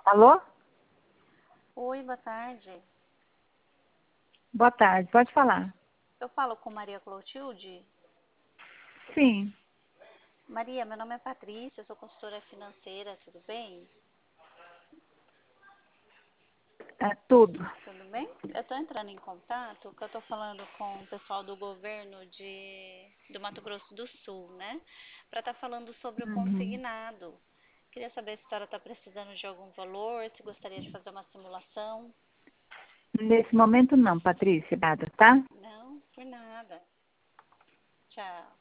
Alô? Oi, boa tarde. Boa tarde, pode falar. Eu falo com Maria Clotilde. Sim, Maria, meu nome é Patrícia, eu sou consultora financeira, tudo bem? é tudo. Tudo bem? Eu estou entrando em contato, porque eu estou falando com o pessoal do governo do Mato Grosso do Sul, né? Para estar falando sobre o Uhum. consignado. Queria saber se a senhora está precisando de algum valor, se gostaria de fazer uma simulação. Nesse momento não, Patrícia, nada, tá? Não, por nada. Tchau.